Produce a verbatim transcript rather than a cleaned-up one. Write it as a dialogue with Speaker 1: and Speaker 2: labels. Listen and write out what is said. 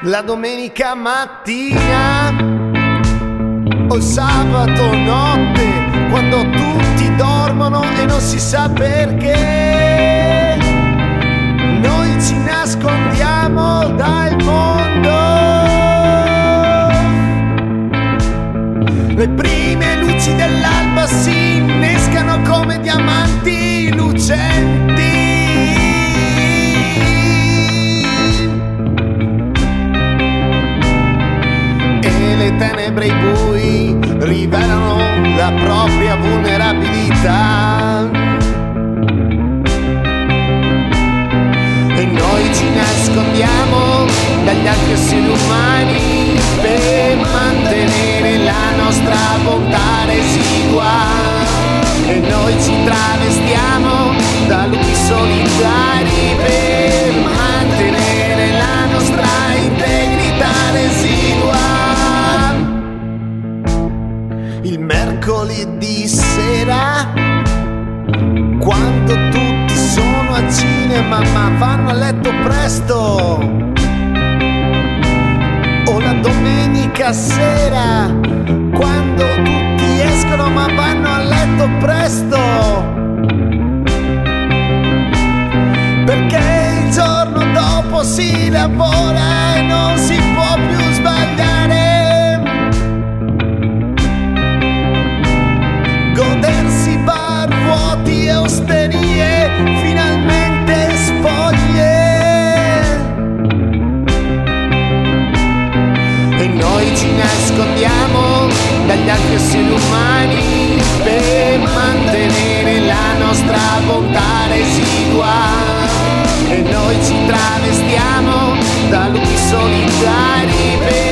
Speaker 1: la domenica mattina o il sabato notte, quando tutti dormono e non si sa perché, noi ci nascondiamo dal mondo. Le prime luci dell'alba si innescano come diamanti lucenti e le tenebre e i bui rivelano la propria vulnerabilità e noi ci nascondiamo dagli altri esseri umani per mantenere la nostra bontà residua e noi ci travestiamo da lupi solitari per mantenere la nostra integrità residua. Il mercoledì sera, quando tutti sono al cinema ma vanno a letto presto, o la domenica sera, quando tutti escono ma vanno a letto presto, perché il giorno dopo si lavora e non si può più sbagliare, godersi bar vuoti e osterie, finalmente spoglie. E noi ci nascondiamo dagli altri esseri umani per mantenere la nostra bontà residua e noi ci travestiamo da lupi solitari per